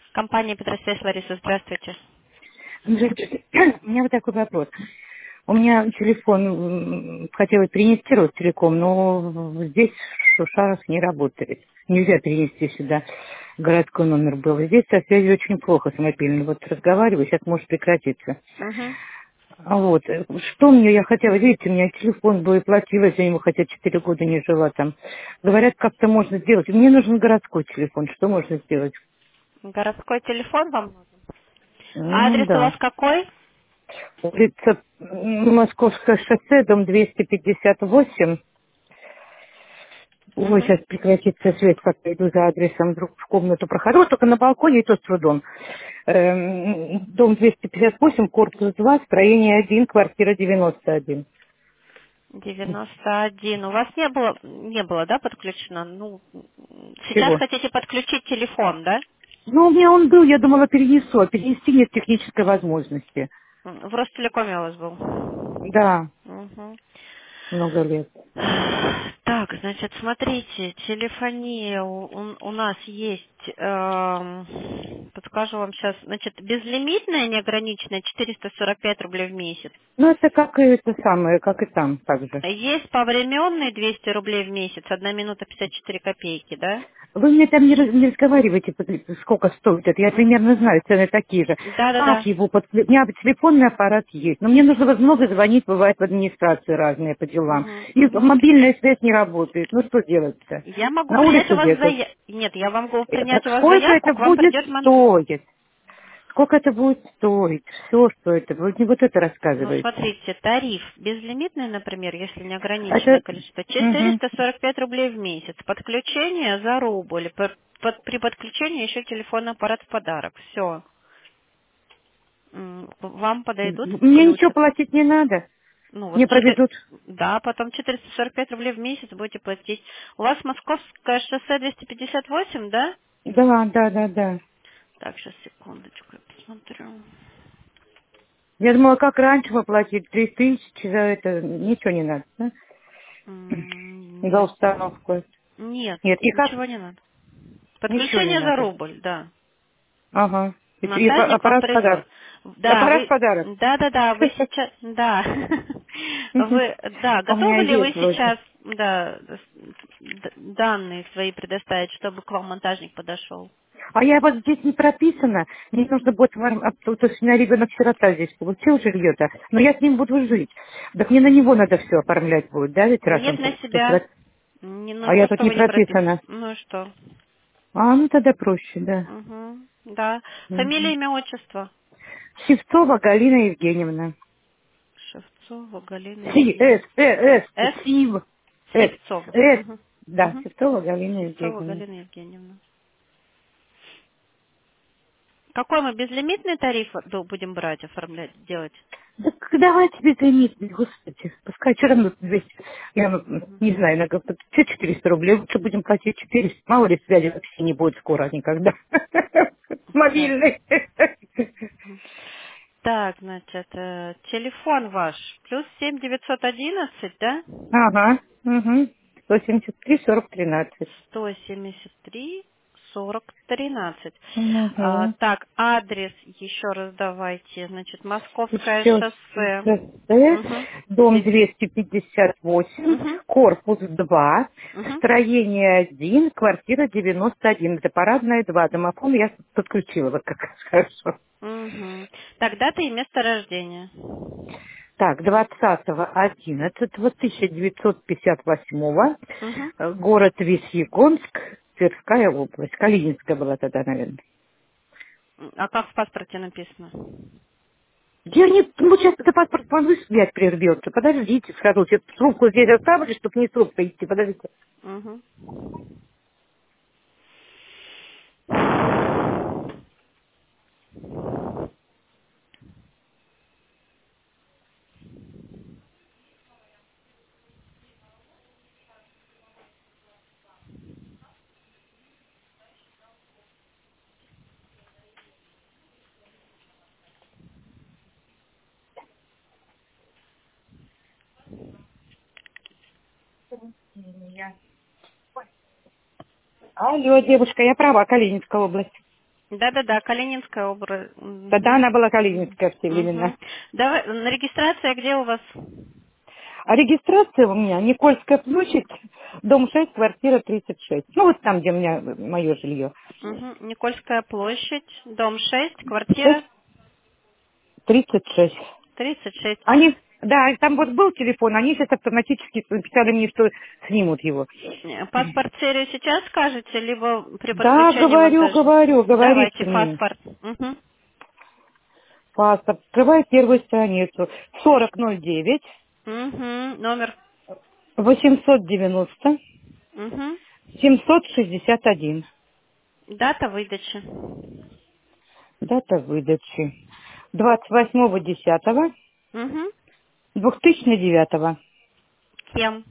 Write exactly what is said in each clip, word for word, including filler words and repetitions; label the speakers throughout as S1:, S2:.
S1: Компания Петросвязь, Лариса, здравствуйте.
S2: Здравствуйте. У меня вот такой вопрос. У меня телефон, м, хотела перенести Ростелеком, но здесь в Шушарах не работает. Нельзя перенести сюда. Городской номер был. Здесь со связью очень плохо с мобильным. Вот разговариваю, сейчас может прекратиться.
S1: Угу.
S2: А вот, э, что мне, я хотела, видите, у меня телефон был и платилась за него, хотя четыре года не жила там. Говорят, как-то можно сделать. Мне нужен городской телефон. Что можно сделать?
S1: Городской телефон вам нужен?
S2: Ну
S1: Адрес у вас
S2: да.
S1: какой?
S2: Улица м, Московское шоссе, дом двести пятьдесят восемь. Ой,
S1: Угу.
S2: сейчас прекратится связь, как я иду за адресом, вдруг в комнату прохожу, вот только на балконе и то с трудом. Эм, Дом двести пятьдесят восемь, корпус два, строение один, квартира девяносто один.
S1: девяносто один. У вас не было, не было, да, подключено? Ну, м, сейчас
S2: Чего?
S1: хотите подключить телефон, да?
S2: Ну, у меня он был, я думала, перенесу, а перенести нет технической возможности.
S1: М, В Ростелекоме у вас был.
S2: Да,
S1: Угу.
S2: много лет.
S1: Так, значит, смотрите, телефония у, у- у нас есть, эм, подскажу вам сейчас, значит, безлимитная, неограниченная, четыреста сорок пять рублей в месяц.
S2: Ну, это как и это самое, как и там также.
S1: Есть повременный двести рублей в месяц, одна минута пятьдесят четыре копейки, да?
S2: Вы мне там не, раз- не разговариваете, под- сколько стоит это. Я примерно знаю, цены такие же. Как
S1: Да-да-да.
S2: его подключить? У меня телефонный аппарат есть, но мне нужно много звонить, бывает в администрации разные по делам.
S1: Мгм,
S2: И
S1: мгм.
S2: мобильная связь не работает. Ну, что делать-то?
S1: Я могу
S2: На
S1: принять у
S2: улице
S1: вас
S2: где-то.
S1: заявку. Нет, я вам могу
S2: Э,
S1: принять
S2: Так
S1: у вас
S2: сколько
S1: заявку,
S2: это
S1: к вам
S2: будет
S1: придет монтаж.
S2: стоить? Сколько это будет стоить? Все, что это? Вы не вот это
S1: Ну,
S2: рассказываете.
S1: смотрите, тариф безлимитный, например, если неограниченное
S2: Это...
S1: количество,
S2: Мгм.
S1: четыреста сорок пять рублей в месяц. Подключение за рубль. П- под- при подключении еще телефонный аппарат в подарок. Все. Вам подойдут,
S2: Мне ничего
S1: включат.
S2: платить не надо.
S1: Ну, вот
S2: Мне
S1: четы-
S2: проведут.
S1: да, потом четыреста сорок пять рублей в месяц будете платить. У вас Московское шоссе двести пятьдесят восемь, да?
S2: Да, да, да, да.
S1: Так, сейчас, секундочку, я посмотрю.
S2: Я думала, как раньше мы платили, три тысячи за это, ничего не надо, да?
S1: М,
S2: За
S1: Нет.
S2: установку.
S1: Нет,
S2: Нет, и как?
S1: ничего не надо.
S2: Ничего не
S1: Подключение за
S2: надо.
S1: рубль, да.
S2: Ага. И, и аппа-
S1: Монтажник вам
S2: аппарат в
S1: придет.
S2: подарок.
S1: Да,
S2: Аппарат в
S1: вы,
S2: подарок.
S1: да, да, да, вы сейчас, да, вы, да,
S2: У меня
S1: готовы ли вы
S2: есть вроде.
S1: сейчас, да, д- данные свои предоставить, чтобы к вам монтажник подошел?
S2: А я вот здесь не прописана. Мне нужно будет... вар- а То то есть у меня ребенок сирота здесь получил жилье-то, но я с ним буду жить. Так мне на него надо все оформлять будет, да, ведь раз
S1: Нет
S2: он
S1: на
S2: тут
S1: себя.
S2: сирот-
S1: Не, ну
S2: А я
S1: то,
S2: тут
S1: что
S2: не
S1: вы не прописаны.
S2: прописана.
S1: Ну и что?
S2: А, ну тогда проще, да.
S1: Угу, да. Фамилия,
S2: Мгм.
S1: имя, отчество.
S2: Севцова Галина Евгеньевна.
S1: Шевцова Галина
S2: Си, С,
S1: Евгеньевна.
S2: Э, С,
S1: С.
S2: Сив, С,
S1: Севцова.
S2: С.
S1: Угу.
S2: Да,
S1: Угу.
S2: Севцова Галина
S1: Севцова
S2: Евгеньевна.
S1: Галина Евгеньевна. Какой мы безлимитный тариф бу- будем брать, оформлять, делать?
S2: Так давайте безлимитный, господи. Пускай все равно двести, я ну, не знаю, иногда что четыреста рублей, лучше будем платить четыреста. Мало ли связи вообще не будет скоро никогда.
S1: Так.
S2: Мобильный.
S1: Так, значит, э, телефон ваш плюс семь девятьсот одиннадцать, да?
S2: Ага. Угу. сто семьдесят три сорок тринадцать.
S1: Сто семьдесят три сорок тринадцать. А,
S2: Угу.
S1: так, адрес еще раз давайте. Значит, Московское
S2: Еще
S1: шоссе.
S2: шоссе,
S1: Угу.
S2: дом
S1: Здесь.
S2: двести пятьдесят восемь,
S1: Угу.
S2: корпус два,
S1: Угу.
S2: строение один, квартира девяносто один. Это парадная два. Домофон я подключила, вот как раз хорошо.
S1: Угу. Так, дата и место рождения.
S2: Так, двадцатого одиннадцатого тысяча девятьсот пятьдесят восьмого,
S1: Угу.
S2: э, город Весьегонск, Тверская область. Калининская была тогда, наверное.
S1: А как в паспорте написано?
S2: Я не... Ну, сейчас это паспорт по связь прервется. Подождите, скажу. Я трубку здесь оставлю, чтобы не с трубкой идти. Подождите.
S1: Угу.
S2: Алло, девушка, я права, Калининская область.
S1: Да-да-да, Калининская образ.
S2: Тогда
S1: Угу.
S2: она была Калининская все времена.
S1: Угу. Давай, на регистрация где у вас?
S2: А регистрация у меня Никольская площадь, дом шесть, квартира тридцать шесть. Ну, вот там, где у меня мое жилье.
S1: Угу. Никольская площадь, дом шесть, квартира
S2: шесть, тридцать шесть.
S1: тридцать шесть.
S2: Они, да, там вот был телефон, они сейчас автоматически написали мне, что снимут его.
S1: Э, Паспорт серию сейчас скажете, либо при
S2: Да,
S1: подключении
S2: говорю,
S1: монтажа?
S2: говорю, говорите
S1: Давайте
S2: мне.
S1: паспорт. Угу.
S2: Паспорт. Открываю первую страницу. сорок ноль девять,
S1: Угу. Номер.
S2: восемьсот девяносто,
S1: Угу.
S2: семьсот шестьдесят один.
S1: Дата выдачи.
S2: Дата выдачи. двадцать восьмого десятого
S1: Угу.
S2: две тысячи девятого.
S1: Кем?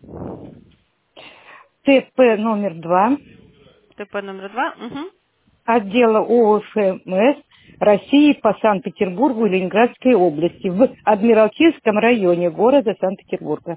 S2: ТП номер два.
S1: ТП номер два. Угу.
S2: Отдела ОФМС России по Санкт-Петербургу и Ленинградской области в Адмиралтейском районе города Санкт-Петербурга.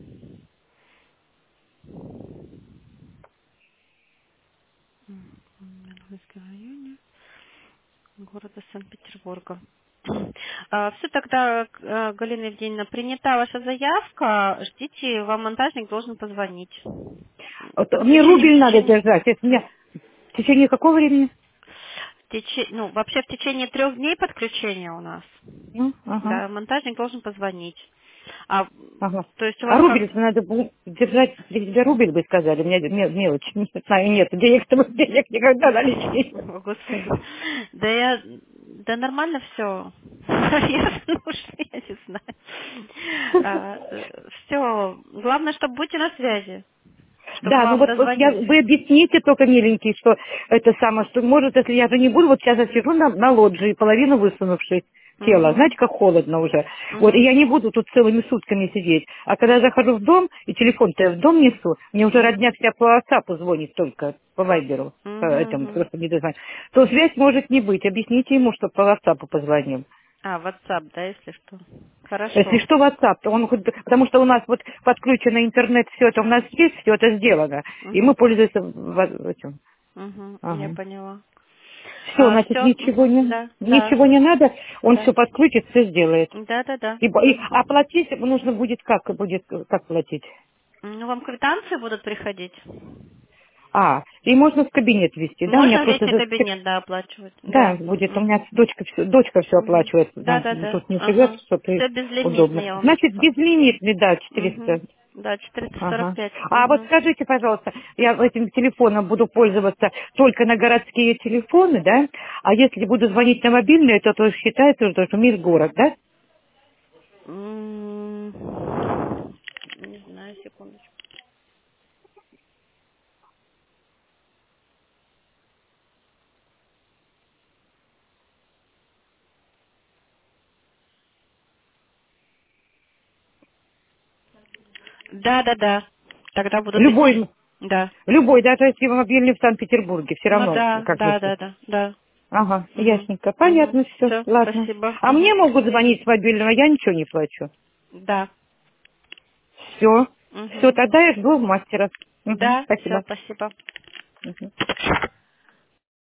S1: Московском районе города Санкт-Петербурга. Все, тогда, э, Галина Евгеньевна, принята ваша заявка. Ждите, вам монтажник должен позвонить.
S2: Вот
S1: В
S2: мне
S1: течение, в
S2: рубль надо
S1: течение,
S2: держать. Это мне в течение какого времени?
S1: в тече- ну, вообще в течение трех дней подключения у нас.
S2: Ну, ага,
S1: Да, монтажник должен позвонить. А,
S2: ага.
S1: то есть у
S2: А
S1: вас как?
S2: рубль надо бу- держать, при себе рубль бы сказали. У меня ме- мелочь, не знаю, нет денег, денег никогда наличных.
S1: О, Господи. Да я, да нормально все. Я, ну, что я не знаю. Все. Главное, чтобы будьте на связи, чтобы
S2: Да, ну
S1: вам
S2: вот, вот я,
S1: дозвонились.
S2: вы объясните только, миленький, что это самое, что может, если я же не буду, вот сейчас я сижу на, на лоджии, половину высунувшись тело,
S1: Угу.
S2: знаете, как холодно уже. Вот, и
S1: Угу.
S2: я не буду тут целыми сутками сидеть. А когда я захожу в дом, и телефон-то я в дом несу, мне уже родня вся по WhatsApp звонит только, по вайберу, по этому,
S1: Угу.
S2: просто не дозвонит. То связь может не быть. Объясните ему, что по WhatsApp позвонил.
S1: А, WhatsApp, да, если что.
S2: Если
S1: Хорошо.
S2: что, WhatsApp, то он хоть бы- потому что у нас вот подключено интернет, все это у нас есть, все это сделано. И мы
S1: Угу.
S2: пользуемся в- этим.
S1: Угу. Я
S2: Ага.
S1: поняла.
S2: Все,
S1: А,
S2: значит,
S1: все.
S2: ничего
S1: Угу.
S2: не,
S1: Да, да,
S2: ничего не надо, он
S1: да.
S2: все подключит, все сделает.
S1: Да, да, да.
S2: И, бо- и- а платить нужно будет как, будет как платить?
S1: Ну, вам квитанции будут приходить?
S2: А, и можно в кабинет вести, да? У меня
S1: Можно в
S2: просто
S1: личный
S2: за-
S1: кабинет, да, оплачивать.
S2: да,
S1: Да.
S2: будет, у меня
S1: Угу.
S2: дочка все, дочка все
S1: Угу.
S2: оплачивает,
S1: Да,
S2: она
S1: да, да.
S2: тут не живет,
S1: Ага.
S2: что-то и
S1: Все безлимитно,
S2: удобно.
S1: я вам
S2: Значит,
S1: написала.
S2: безлимитный, да,
S1: Угу.
S2: четыреста.
S1: Да, четыреста сорок
S2: Ага.
S1: пять.
S2: А вот
S1: Угу.
S2: скажите, пожалуйста, я этим телефоном буду пользоваться только на городские телефоны, да? А если буду звонить на мобильный, это тоже считается, что мир город, да?
S1: М, Не знаю, секундочку. Да, да, да. Тогда будут идти.
S2: Любой,
S1: Да.
S2: любой, даже если мобильный в Санкт-Петербурге, все
S1: Ну
S2: равно
S1: да,
S2: как бы.
S1: да, да, да, да.
S2: Ага,
S1: Угу.
S2: ясненько.
S1: Угу.
S2: Понятно все,
S1: Все,
S2: ладно.
S1: спасибо.
S2: А
S1: Угу.
S2: мне могут звонить с мобильного, я ничего не плачу.
S1: Да.
S2: Все. Все,
S1: Угу.
S2: тогда я жду мастера. Мгм,
S1: Да, все,
S2: спасибо.
S1: спасибо.
S2: Мгм.